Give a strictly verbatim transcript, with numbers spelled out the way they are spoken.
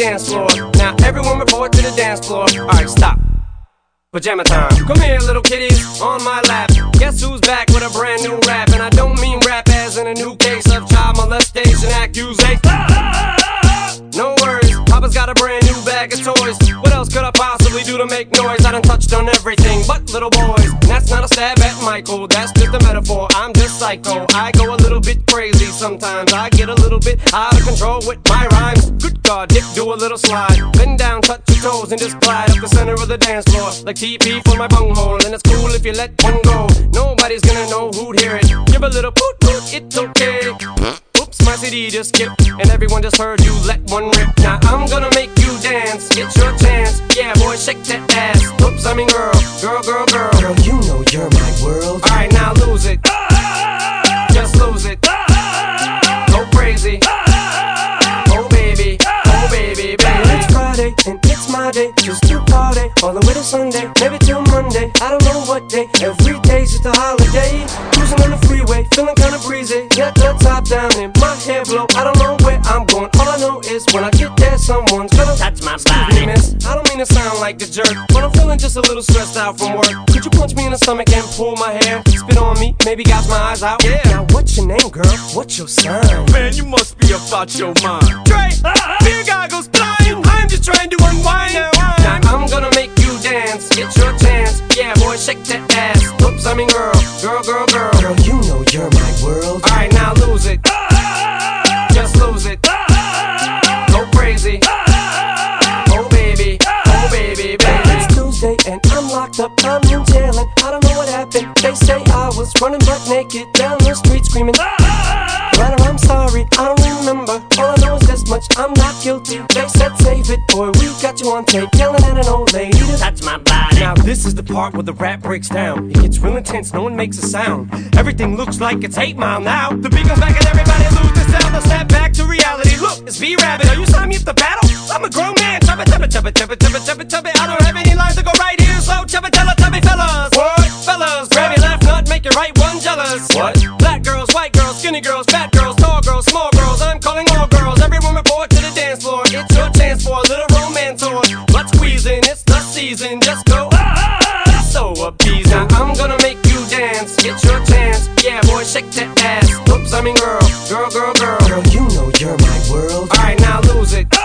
dance floor. Now everyone report to the dance floor. Alright, stop. Pajama time. Come here, little kitties, on my lap. Guess who's back with a brand new rap? And I don't mean rap as in a new case of child molestation accusation. No worries, Papa's got a brand new bag of toys. What else could I possibly do to make noise? I done touched on everything but little boys. And that's not a stab at Michael, that's just a metaphor. I'm just psycho, I go a little bit crazy sometimes. I get a little bit out of control with my rhymes. Good God, Dick, do a little slide. Bend down, touch your toes, and just glide up the center of the dance floor like T P for my bunghole. And it's cool if you let one go. Nobody's gonna know who'd hear it. Give a little poot poot, it's okay. Oops, my C D just skipped, and everyone just heard you let one rip. Now I'm gonna make you dance, it's your chance. Yeah, boy, shake that ass. Oops, I mean girl, girl, girl, girl. Girl, you know you're my world. Alright, now lose it. Just lose it. Go crazy. Oh baby, oh baby, baby. It's Friday and it's my day, just to party all the way to Sunday, maybe till Monday. I don't know what day. Every day's just a holiday. Cruising on the freeway, feeling kinda breezy. Got the top down and my hair blow. I don't know where I'm going. All I know is when I get there, someone's gonna touch my Excuse body. me, miss, I don't mean to sound like a jerk, but I'm feeling just a little stressed out from work. Could you punch me in the stomach and pull my hair? Spit on me, maybe gouge my eyes out. Yeah. Now what's your name, girl? What's your sign? Man, you must be about your mind. Dre, beer goggles flying. I'm just trying to unwind. Now I'm, now I'm gonna make you dance. It's your chance. Yeah, boy, shake that ass. Oops, I mean girl, girl, girl, girl. Girl, you know you're my world. Alright, now lose it. Just lose it. Go crazy. Oh baby, oh baby, baby. It's Tuesday and I'm locked up, I'm in jail and I don't know what happened. They say I was running butt naked down the street screaming. But I'm sorry, I don't remember. All I know is this much, I'm not guilty. They said save it, boy, we got you on tape yelling at an old lady to Touch my body. Now this is the part where the rap breaks down. It gets real intense, no one makes a sound. Everything looks like it's eight mile now. The beat goes back and everybody loses sound. They'll snap back to reality. Look, it's V-Rabbit. Are you signing me up to battle? I'm a grown man. Chubba, chubba, chubba, chubba, chubba, chubba, chubba. I don't have any lines to go right here, so chubba, tella, chubby fellas. What? Fellas, grab your left nut, make your right one jealous. What? Black girls, white girls, skinny girls, fat girls, tall girls, small girls. I'm calling all girls. Everyone report to the dance floor. It's your chance for a little romance or butt squeezing. It's the season. Just go ah, so appeasing. Now I'm gonna make you dance. It's your chance. Yeah, boy, shake that ass. Oops, I mean girl, girl, girl, girl. Girl, you know you're my world. Alright, now lose it.